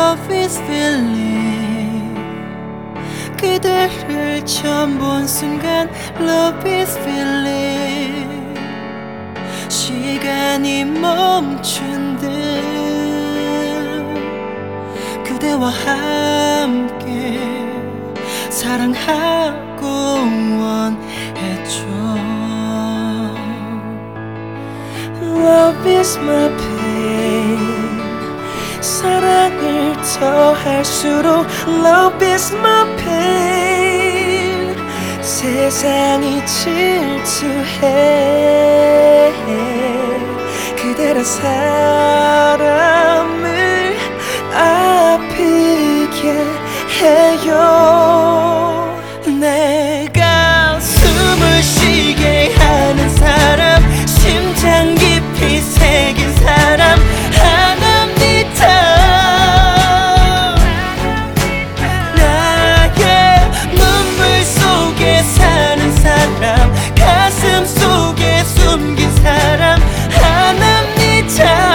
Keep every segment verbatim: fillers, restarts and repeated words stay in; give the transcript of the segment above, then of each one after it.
Love is feeling. 그대를 처음 본 순간 Love is feeling. 시간이 멈춘 듯 그대와 함께 사랑하고 원했죠. Love is my pain. 사랑을 더 할수록 Love is my pain. 세상이 질투해 그대란 사람을 아프게 해요. 내가 숨을 쉬게 하는 사람, 심장 깊이 새긴 사람 하나입니다. 나의 눈물 속에 사는 사람, 가슴 속에 숨긴 사람 하나입니다.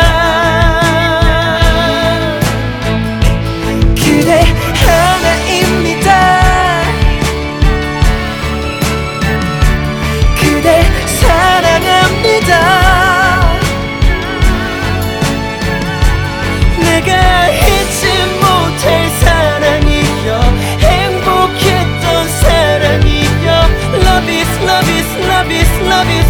그대 하나입니다. 그댈 사랑합니다. 내가 잊지 못할 사랑이여, 행복했던 사랑이여. Love is, love is, love is, love is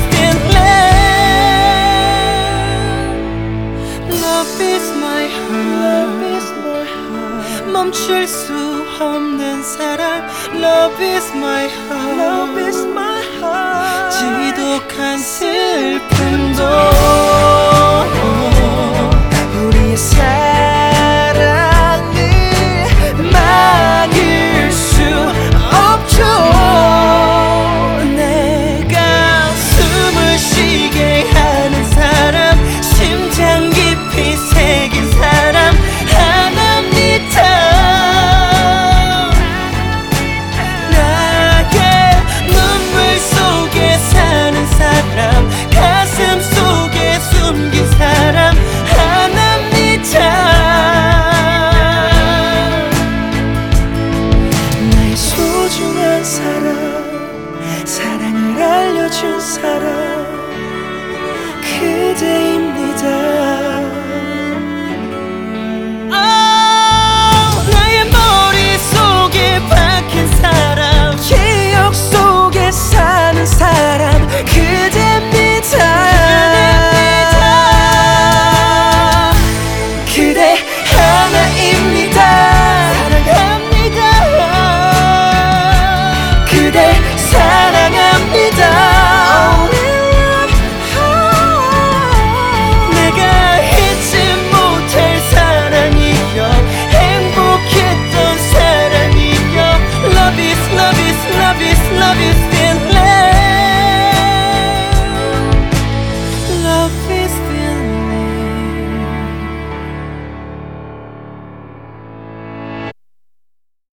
feeling. Love is my heart. Love is my heart. 멈출 수 없는 사랑. Love is my heart. Love is my heart. 지독한 슬픔도